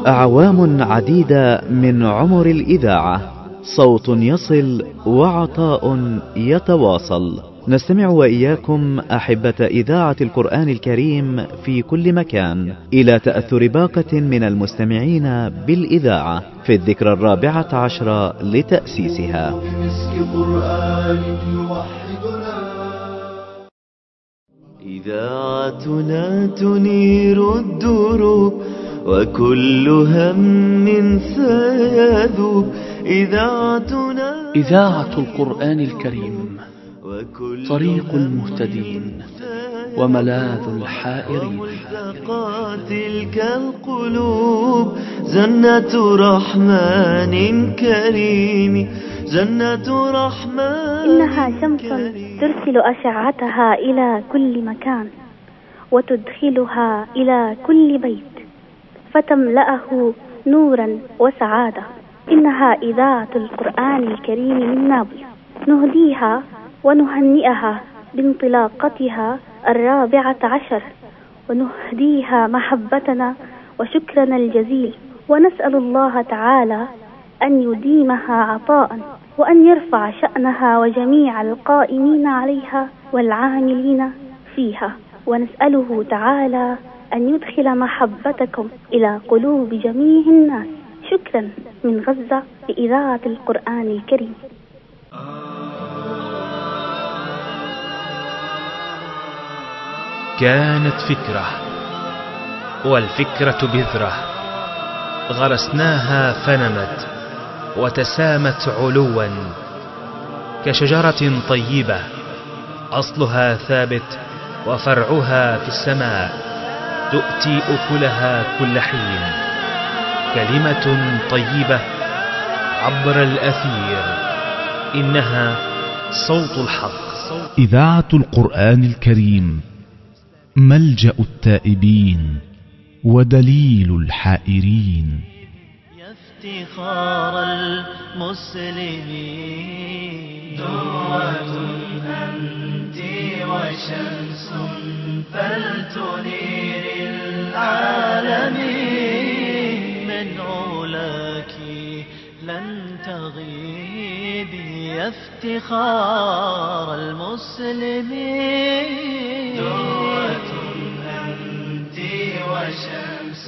أعوام عديدة من عمر الإذاعة، صوت يصل وعطاء يتواصل. نستمع وإياكم أحبة إذاعة القرآن الكريم في كل مكان إلى تأثر باقة من المستمعين بالإذاعة في الذكرى 14 لتأسيسها. إذاعتنا تنير الدروب وكل هم سيذوب. إذاعة القرآن الكريم طريق المهتدين وملاذ الحائرين. تلك القلوب جنة رحمن كريم، جنة رحمن. إنها شمس ترسل أشعتها إلى كل مكان وتدخلها إلى كل بيت فتملأه نورا وسعادة. إنها إذاعة القرآن الكريم من نابلس، نهديها ونهنئها بانطلاقتها 14 ونهديها محبتنا وشكرنا الجزيل، ونسأل الله تعالى أن يديمها عطاء وأن يرفع شأنها وجميع القائمين عليها والعاملين فيها، ونسأله تعالى أن يدخل محبتكم إلى قلوب جميع الناس. شكرا من غزة لإذاعة القرآن الكريم. كانت فكرة، والفكرة بذرة غرسناها فنمت وتسامت علوا كشجرة طيبة أصلها ثابت وفرعها في السماء، تؤتي أكلها كل حين. كلمة طيبة عبر الأثير، إنها صوت الحق. إذاعة القرآن الكريم ملجأ التائبين ودليل الحائرين. يا افتخار المسلمين، دروة أنت وشمس فلتنير العالمين. من علاك لن تغيبي يا افتخار المسلمين، دروة أنت وشمس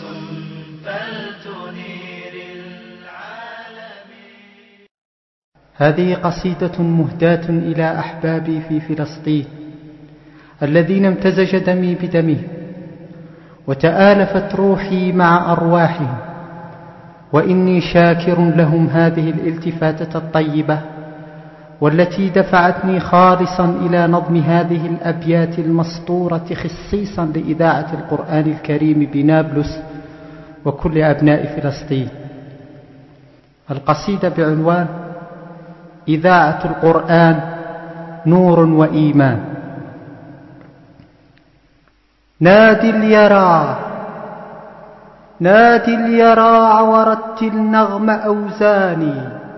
فلتنير العالمين. هذه قصيدة مهداة إلى أحبابي في فلسطين الذين امتزج دمي بدمهم وتآلفت روحي مع أرواحهم، وإني شاكر لهم هذه الالتفاتة الطيبة والتي دفعتني خالصا إلى نظم هذه الأبيات المسطورة خصيصا لإذاعة القرآن الكريم بنابلس وكل أبناء فلسطين. القصيدة بعنوان إذاعة القرآن نور وإيمان. نادي اليراع، نادي اليراع ورتل نغم أوزاني،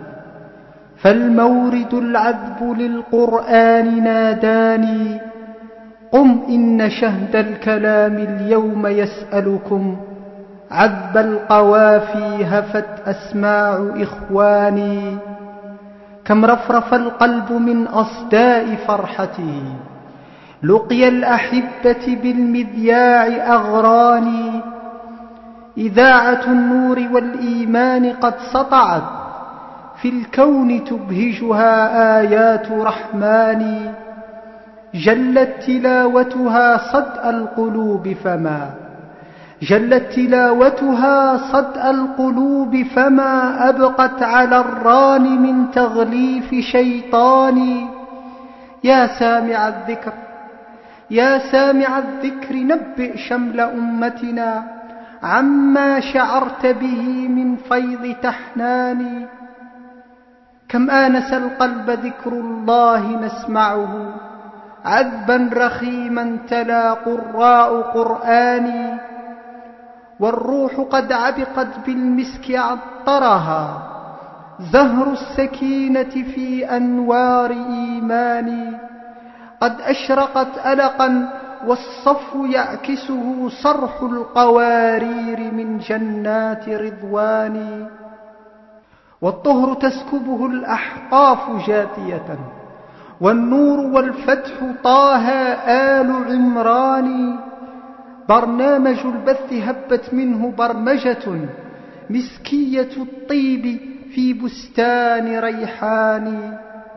فالمورد العذب للقرآن ناداني. قم إن شهد الكلام اليوم يسألكم، عذب القوافي هفت أسماع إخواني. كم رفرف القلب من أصداء فرحته، لقي الأحبة بالمذياع أغراني. إذاعة النور والإيمان قد سطعت، في الكون تبهجها آيات رحمن. جلت تلاوتها صدأ القلوب فما، جلت تلاوتها صدأ القلوب فما أبقت على الران من تغليف شيطان. يا سامع الذكر، يا سامع الذكر نبئ شمل أمتنا عما شعرت به من فيض تحنان. كم آنس القلب ذكر الله نسمعه، عذبا رخيما تلا قراء قرآني. والروح قد عبقت بالمسك عطرها، زهر السكينة في أنوار إيماني. قد أشرقت ألقا والصفو يعكسه صرح القوارير من جنات رضوان. والطهر تسكبه الأحقاف جاثية، والنور والفتح طه آل عمران. برنامج البث هبت منه برمجة مسكية الطيب في بستان ريحان.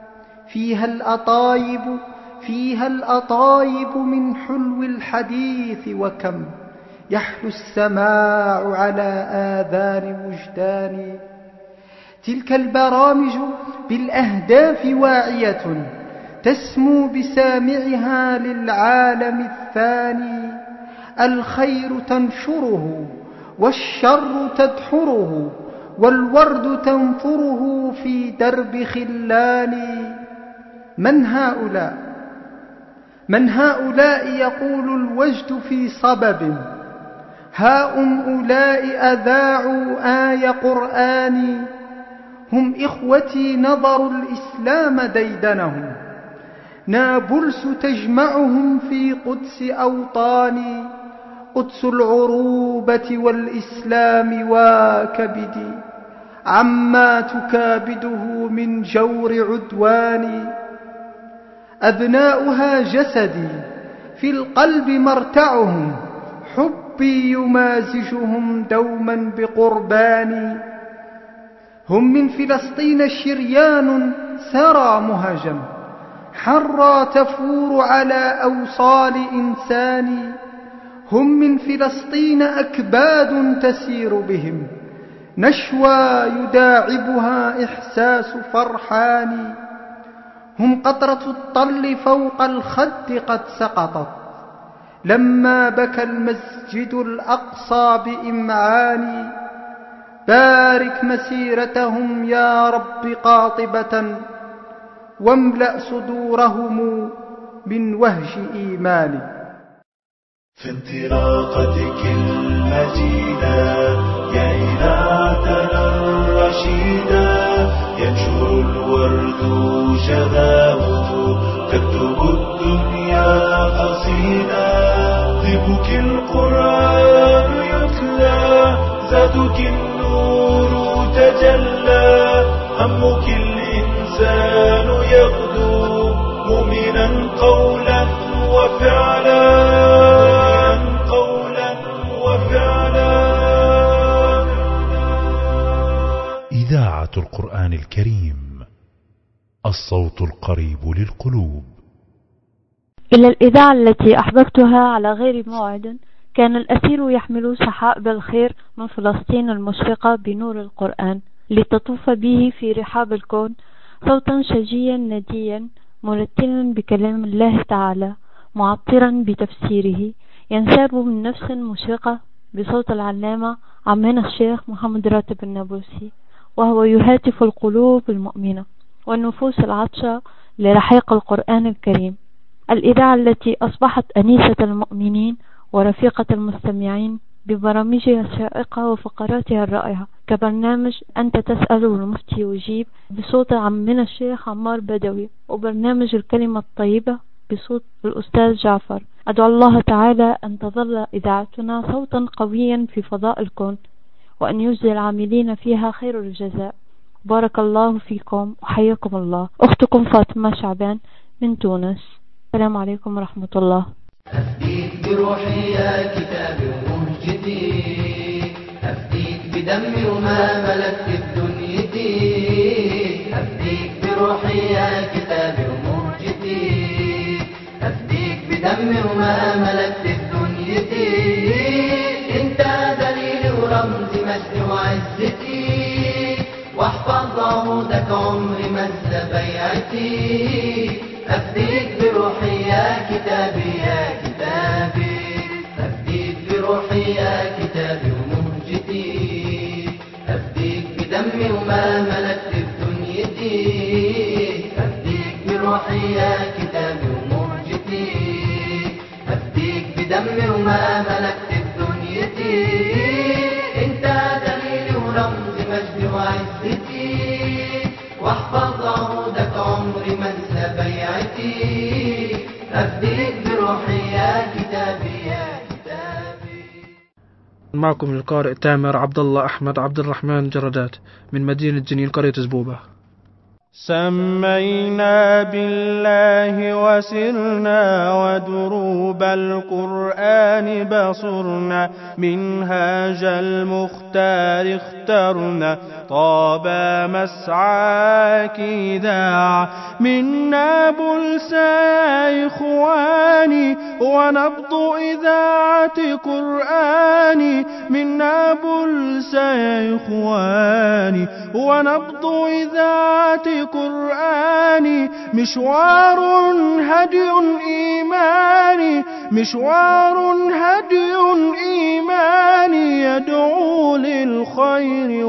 فيها الأطايب من حلو الحديث، وكم يحلو السماع على آذان وجدان. تلك البرامج بالأهداف واعية، تسمو بسامعها للعالم الثاني. الخير تنشره والشر تدحره، والورد تنثره في درب خلان. من هؤلاء يقول الوجد في صبب، هؤلاء أذاعوا آي قرآن. هم إخوتي نظروا الإسلام ديدنهم، نابلس تجمعهم في قدس أوطاني. قدس العروبة والإسلام وكبدي، عما تكابده من جور عدوان. أبناؤها جسدي، في القلب مرتعهم، حبي يمازجهم دوما بقربان. هم من فلسطين شريان سرى مهجم، حرى تفور على أوصال إنسان. هم من فلسطين أكباد تسير بهم، نشوى يداعبها إحساس فرحان. هم قطرة الطل فوق الخد قد سقطت، لما بكى المسجد الأقصى بإمعان. بارك مسيرتهم يا رب قاطبة، واملأ صدورهم من وهج إيمان. في انطلاقتك المجيدة يا إذاعتنا الرشيدة، ينشر الورد شذاه، تكتب الدنيا قصيدة. طيبك القرآن يتلى، زادك النور تجلى. همك الإنسان يغدو مؤمنا قولا وفعلا. إذاعة القرآن الكريم، الصوت القريب للقلوب. إلى الإذاعة التي أحببتها على غير موعد. كان الأسير يحمل سحائب الخير من فلسطين المشرقة بنور القرآن، لتطوف به في رحاب الكون، صوتا شجيا نديا مرتلا بكلام الله تعالى، معطرا بتفسيره، ينساب من نفس مشرقة بصوت العلامة عمنا الشيخ محمد راتب النابلسي، وهو يهاتف القلوب المؤمنة والنفوس العطشة لرحيق القرآن الكريم. الإذاعة التي أصبحت أنيسة المؤمنين ورفيقة المستمعين ببرامجها الشائقة وفقراتها الرائعة، كبرنامج أنت تسأل والمفتي يجيب بصوت عمنا الشيخ عمار بدوي، وبرنامج الكلمة الطيبة بصوت الأستاذ جعفر. أدعو الله تعالى أن تظل إذاعتنا صوتا قويا في فضاء الكون، وأن يجزي العاملين فيها خير الجزاء. بارك الله فيكم وحياكم الله. أختكم فاطمة شعبان من تونس. السلام عليكم ورحمة الله. أفديك بروحي يا كتابي ومهجتي، أفديك بدمي وما ملكت بدنيتي. أفديك بروحي يا كتابي ومهجتي، أفديك بدمي وما ملكت بدنيتي. انت دليلي ورمزي مجدي وعزتي، واحفظ عهودك عمري مز بيعتي. أفديك بروحي يا كتابي يا كتابي، أفديك بروحي يا كتابي ومهجتي. أفديك بدمي وما ملكت بدنيتي. أفديك بروحي يا كتابي ومهجتي، أفديك بدمي وما ملكت بدنيتي. انت دليلي ورمزي مجدي وعزتي، واحفظ عهودك عمري ما انسى بيعتي. أفديك بروحي يا معكم القارئ تامر عبد الله أحمد عبد الرحمن جردات من مدينة جنين قرية زبوبة. سمينا بالله وسرنا ودروب القرآن بصرنا منهاج المختار اخترنا طاب مسعاك داع منا بلسى إخواني ونبض إذاعة قرآني منا بلسى إخواني ونبض إذاعة قرآني مشوار هدي إيماني مشوار هدي إيماني يدعو للخير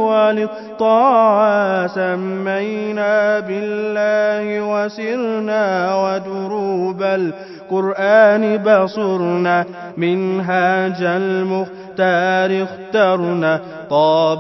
وللطاعة سمينا بالله وسرنا ودروب القرآن بصرنا منهاج المختار اخترنا طاب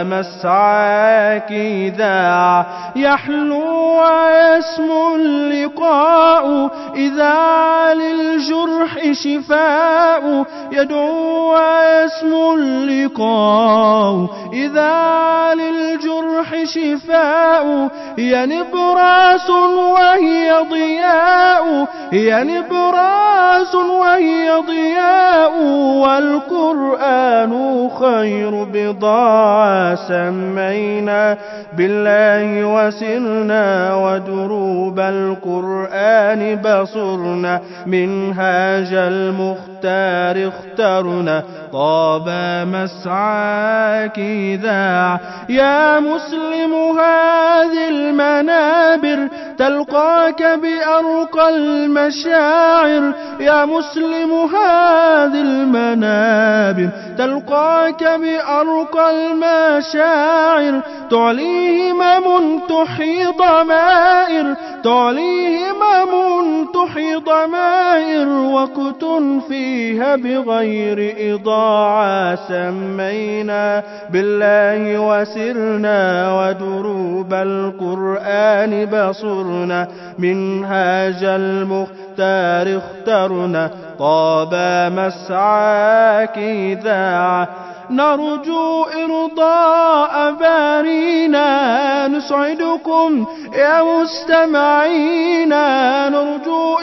مسعاك ذاع يحلو ويسمو اللقاء إذا للجرح شفاء يدعو ويسمو اللقاء إذا للجرح شفاء هي نبراس وهي ضياء هي نبراس وهي ضياء والقرآن خير بضاعة سمينا بالله وسرنا ودروب القرآن بصرنا منهاج المختار اخترنا طاب مسعاك ذاع يا مسلم هذه المنابر تلقاك بأرقى المشاعر يا مسلم هذه المنابر تلقاك بأرقى المشاعر تعليه همم تحيي ضمائر تعليه همم تحيي ضمائر وقت فيها بغير إضاعة سمينا بالله وسرنا ودروب القرآن بصرنا منهاج المختار اخترنا طاب مسعاك ذاع نرجو إرضاء بارينا نسعدكم يا مستمعينا نرجو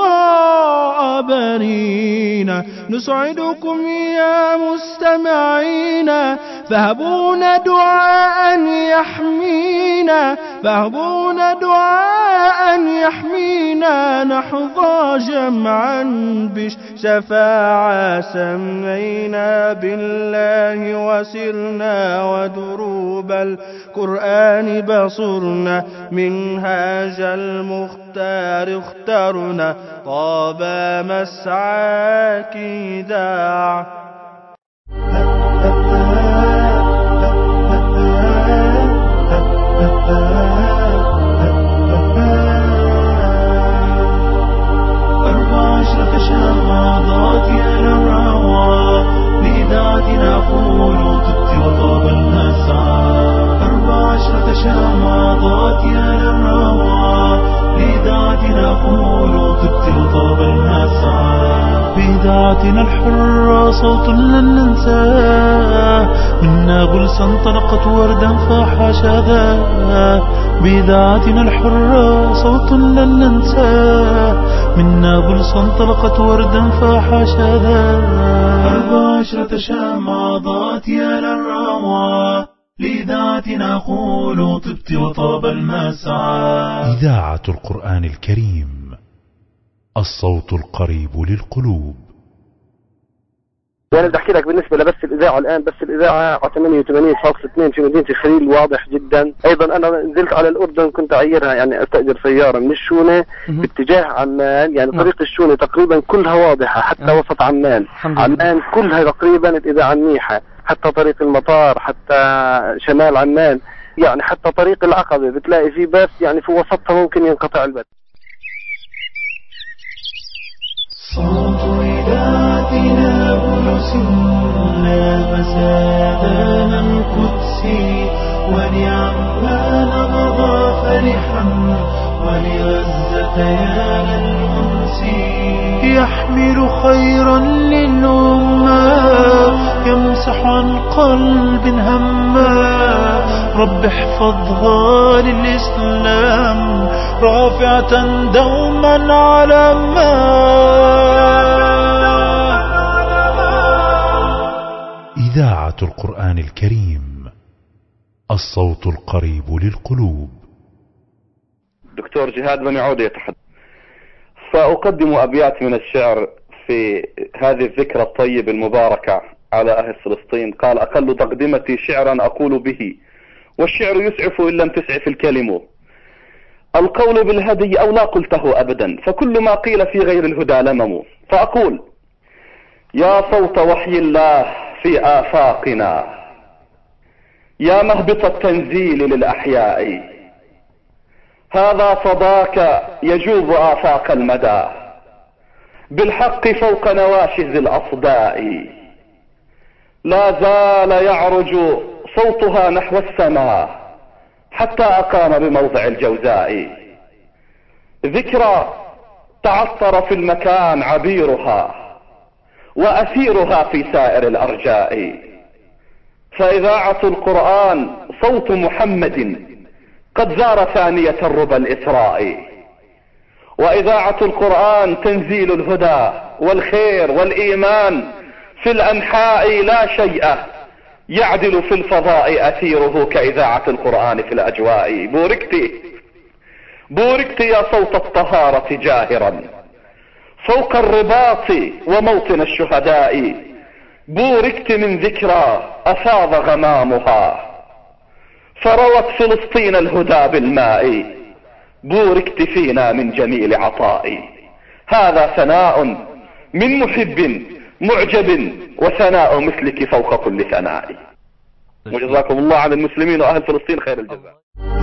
إرضاء بارينا نسعدكم يا مستمعينا فهبونا دعاء يحمينا فهبونا دعاء يحمينا نحظى جمعا بالشفاعة سمينا بالله وسرنا ودروب القرآن بصرنا منهاج المختار اخترنا طاب مسعاك داع شهادات يا للروى لإذاعتنا قولوا طبت وطاب المسعى 14 شهادات يا للروى لإذاعتنا قولوا طبت وطاب المسعى بإذاعتنا الحرة صوت لن ننساه منا بلسا انطلقت وردا فاح شذاه بإذاعتنا الحرة صوت لن ننساه منا بلسا انطلقت وردا فاح شذاه 14 شمعات يا للروى لإذاعتنا قولوا طبت وطاب المسعى إذاعة القرآن الكريم الصوت القريب للقلوب. وانا بدي احكي لك بالنسبه لبس الاذاعه الان، بس الاذاعه على 88.2 في مدينه الخليل واضح جدا. ايضا انا نزلت على الاردن كنت اعيرها، يعني استاجر سياره من الشونه باتجاه عمان، يعني طريق الشونه تقريبا كلها واضحه حتى وسط عمان. عمان كلها تقريبا الاذاعه منيحه، حتى طريق المطار، حتى شمال عمان، يعني حتى طريق العقبه بتلاقي فيه بس يعني في وسطها ممكن ينقطع البث. صوت إذاعتنا بلسنا مسادنا القدسي، ولعمان مضى فرحا ولغزة يا للأنس، يحمل خيرا للأمة يمسح عن قلب هما. رب احفظها للإسلام رافعة دوما علما. إذاعة القرآن الكريم، الصوت القريب للقلوب. دكتور جهاد بن عودة يتحدث. سأقدم أبيات من الشعر في هذه الذكرى الطيبة المباركة على أهل فلسطين. قال: أقل تقدمتي شعرا أقول به، والشعر يسعف إن لم تسعف الكلم. القول بالهدي أو لا قلته أبدا، فكل ما قيل في غير الهدى لمم. فأقول: يا صوت وحي الله في آفاقنا، يا مهبط التنزيل للأحياء، هذا صداك يجوب آفاق المدى بالحق فوق نواشز الأصداء. لا زال يعرج صوتها نحو السماء حتى أقام بموضع الجوزاء. ذكرى تعطر في المكان عبيرها وأثيرها في سائر الأرجاء. فإذاعة القرآن صوت محمد قد زار ثانية الربى الإسراء. وإذاعة القرآن تنزيل الهدى والخير والإيمان في الأنحاء. لا شيء يعدل في الفضاء أثيره كإذاعة القرآن في الأجواء. بوركت يا صوت الطهارة جاهرا فوق الرباط وموطن الشهداء. بوركت من ذكرى أفاض غمامها فروت فلسطين الهدى بالماء. بوركت فينا من جميل عطاء. هذا ثناء من محب معجب، وثناء مثلك فوق كل ثناء. وجزاكم الله عن المسلمين وأهل فلسطين خير الجزاء.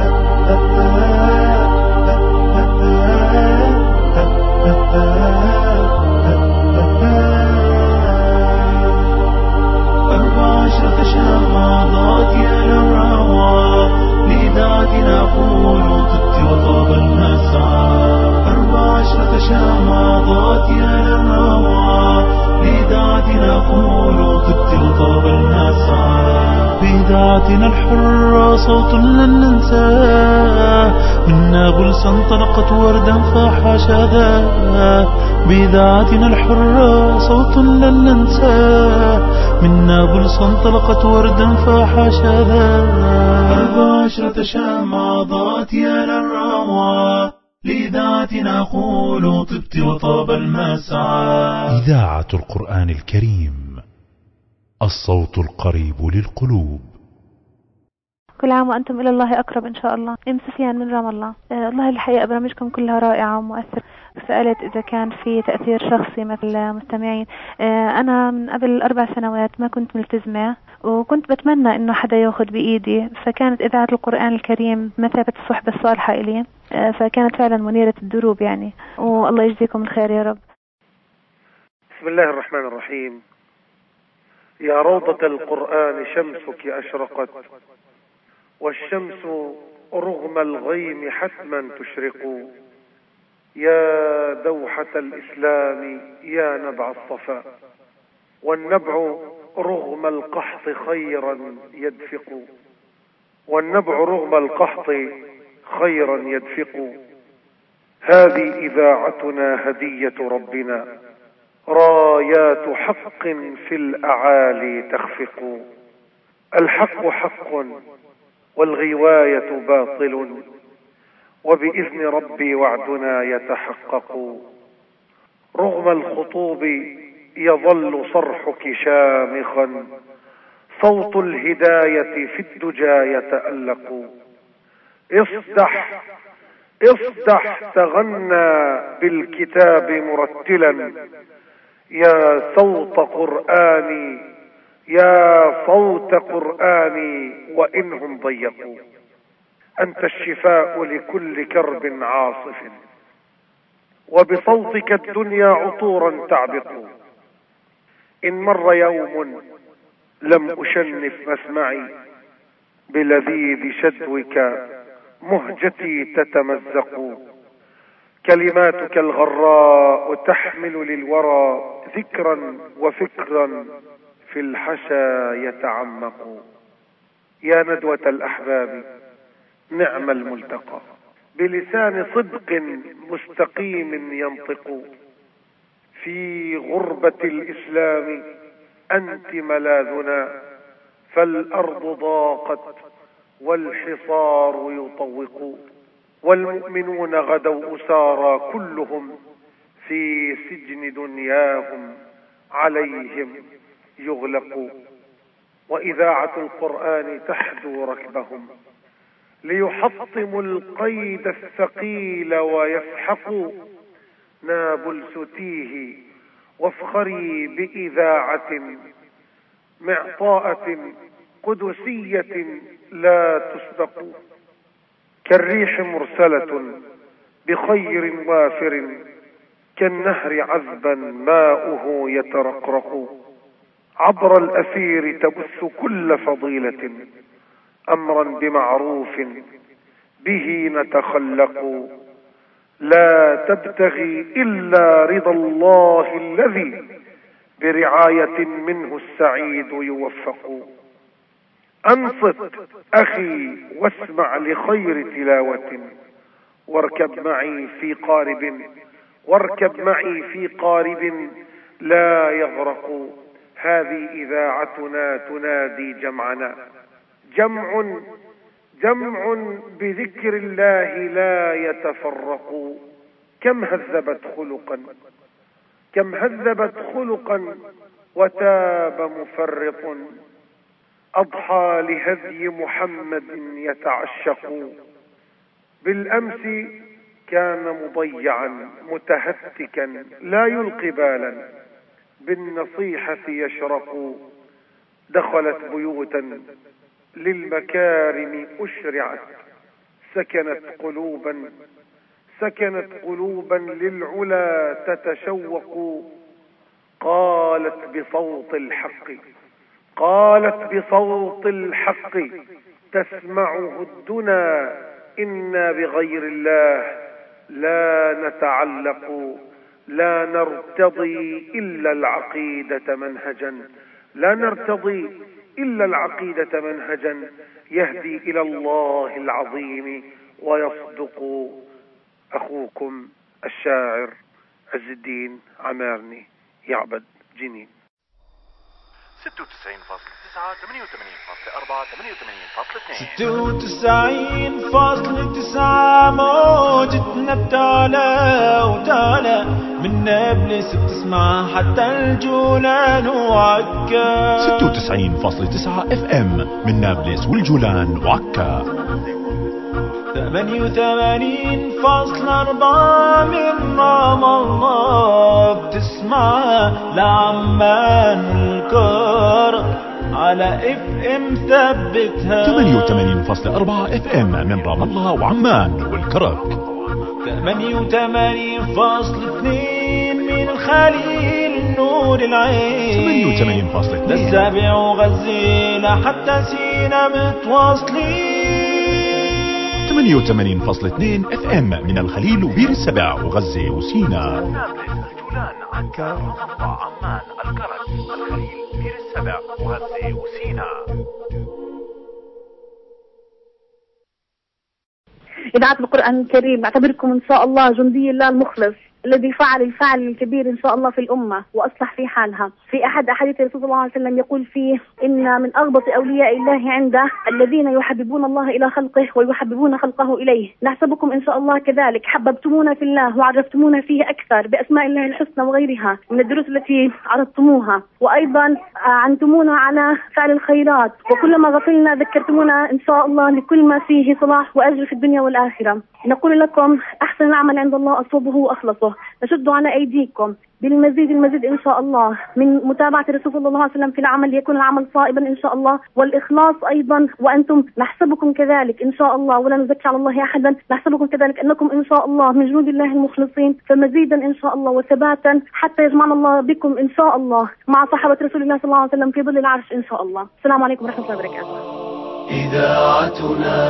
شماضات يا للروى لذاتنا قول طبت وطاب المسعى. 14 شماضات يا للروى لذاتنا قول طبت وطاب المسعى. بذاتنا الحرة صوت لن ننساه، من نابلس انطلقت وردا فاح شذاه. بذاتنا الحرة صوت لن ننساه، من نابلس انطلقت وردا فاح شذاه. 14 شماضات يا للروى لذاتنا قول طبت وطاب المسعى. إذاعة القرآن الكريم، الصوت القريب للقلوب. كل عام وأنتم إلى الله أقرب إن شاء الله. سفيان من رام الله. والله الحقيقة برامجكم كلها رائعة ومؤثرة. سألت إذا كان في تأثير شخصي مثل المستمعين. أنا من قبل 4 سنوات ما كنت ملتزمة، وكنت بتمنى إنه حدا يأخذ بإيدي، فكانت إذاعة القرآن الكريم بمثابة الصحبة الصالحة إلي، فكانت فعلا منيرة الدروب يعني. والله يجزيكم الخير يا رب. بسم الله الرحمن الرحيم. يا روضة القرآن شمسك أشرقت، والشمس رغم الغيم حتما تشرق. يا دوحة الإسلام يا نبع الصفا، والنبع رغم القحط خيرا يدفق. والنبع رغم القحط خيرا يدفق. هذه إذاعتنا هدية ربنا، رايات حق في الأعالي تخفق. الحق حق والغواية باطل، وبإذن ربي وعدنا يتحقق. رغم الخطوب يظل صرحك شامخا، صوت الهداية في الدجى يتألق. اصدح تغنى بالكتاب مرتلا، يا صوت قرآني يا صوت قرآني وإنهم ضيقوا. أنت الشفاء لكل كرب عاصف، وبصوتك الدنيا عطورا تعبق. إن مر يوم لم أشنف مسمعي، بلذيذ شدوك مهجتي تتمزق. كلماتك الغراء تحمل للورى ذكرا وفكرا في الحشا يتعمق. يا ندوة الأحباب نعم الملتقى، بلسان صدق مستقيم ينطق. في غربة الإسلام أنت ملاذنا، فالأرض ضاقت والحصار يطوق. والمؤمنون غدوا أسارى كلهم، في سجن دنياهم عليهم يغلق. وإذاعة القرآن تحدو ركبهم، ليحطموا القيد الثقيل ويسحقوا. نابلس تيه وافخري بإذاعة معطاءة قدسية لا تسبق. كالريح مرسلة بخير وافر، كالنهر عذبا ماؤه يترقرق. عبر الأثير تبث كل فضيلة، أمرا بمعروف به نتخلق. لا تبتغي إلا رضا الله الذي برعاية منه السعيد يوفق. أنصت أخي واسمع لخير تلاوة، واركب معي في قارب لا يغرق. هذه إذاعتنا تنادي جمعنا، جمع بذكر الله لا يتفرق. كم هذبت خلقا وتاب مفرط، أضحى لهدي محمد يتعشق. بالأمس كان مضيعا متهتكا لا يلقي بالا، بالنصيحة يشرق. دخلت بيوتا للمكارم أشرعت، سكنت قلوبا للعلا تتشوق. قالت بصوت الحق تسمعه الدنا، إنا بغير الله لا نتعلق. لا نرتضي إلا العقيدة منهجا يهدي إلى الله العظيم ويصدق. أخوكم الشاعر عز الدين عمارني، يعبد جنين. 96.9 موجتنا وتالا من نابلس بتسمع حتى الجولان وعكا. 96.9 FM من نابلس والجولان وعكا. 88.4 من رام الله بتسمع لعمان الكرك على FM ثبتها. 88.4 FM من رام الله وعمان والكرك. 88.2 من الخليل نور العين. 88.2 للسابع وغزينا حتى سينا متواصلين. 88.2 FM من الخليل وبير السبع وغزة وسينا. الجولان عكا عمان الكرك الخليل بير السبع وغزة وسينا. إذاعة القرآن الكريم أعتبركم إن شاء الله جندي الله المخلص الذي فعل الفعل الكبير إن شاء الله في الأمة وأصلح في حالها. في أحد أحاديث الرسول صلى الله عليه وسلم يقول فيه: إن من أغبط أولياء الله عنده الذين يحببون الله إلى خلقه ويحببون خلقه إليه. نحسبكم إن شاء الله كذلك، حببتمونا في الله وعرفتمونا فيه أكثر بأسماء الله الحسنى وغيرها من الدروس التي عرضتموها، وأيضا عنتمونا على فعل الخيرات، وكلما غفلنا ذكرتمونا إن شاء الله لكل ما فيه صلاح وأجر في الدنيا والآخرة. نقول لكم أحسن العمل عند الله أصوبه وأخلصه. نشد على أيديكم بالمزيد إن شاء الله من متابعة الرسول صلى الله عليه وسلم في العمل، يكون العمل صائبا إن شاء الله، والإخلاص أيضا. وأنتم نحسبكم كذلك إن شاء الله، ولا نزكي على الله أحدا، نحسبكم كذلك أنكم إن شاء الله من جنود الله المخلصين، فمزيدا إن شاء الله وثباتا حتى يجمعنا الله بكم إن شاء الله مع صحابة رسول الله صلى الله عليه وسلم في ظل العرش إن شاء الله. السلام عليكم ورحمة الله وبركاته.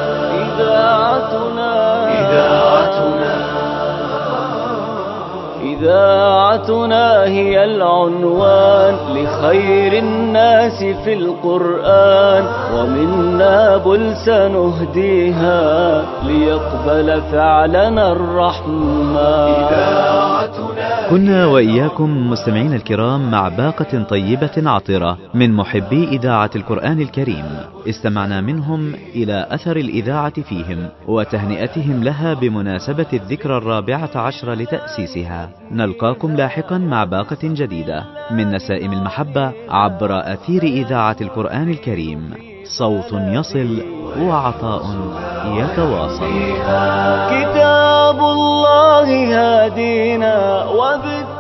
إذاعتنا إذاعتنا هي العنوان لخير الناس في القرآن، ومنا بلس نهديها ليقبل فعلنا الرحمن. كنا وإياكم مستمعين الكرام مع باقة طيبة عطرة من محبي إذاعة القرآن الكريم، استمعنا منهم إلى أثر الإذاعة فيهم وتهنئتهم لها بمناسبة الذكرى 14 لتأسيسها. نلقاكم لاحقا مع باقة جديدة من نسائم المحبة عبر أثير إذاعة القرآن الكريم، صوت يصل وعطاء يتواصل. كتاب الله هادينا وذكر